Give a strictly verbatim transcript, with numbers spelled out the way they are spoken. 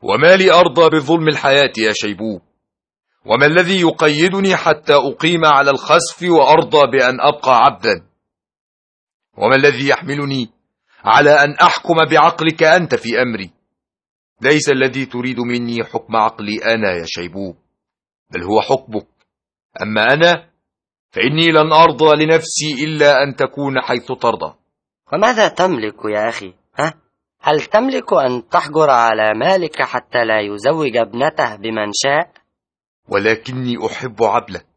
وما لي أرضى بظلم الحياة يا شيبوب؟ وما الذي يقيدني حتى أقيم على الخسف وأرضى بأن أبقى عبدا؟ وما الذي يحملني على أن أحكم بعقلك أنت في أمري؟ ليس الذي تريد مني حكم عقلي أنا يا شيبوب، بل هو حكمك. أما أنا فإني لن أرضى لنفسي إلا أن تكون حيث ترضى. وماذا تملك يا أخي؟ ها؟ هل تملك أن تحجر على مالك حتى لا يزوج ابنته بمن شاء؟ ولكني أحب عبلة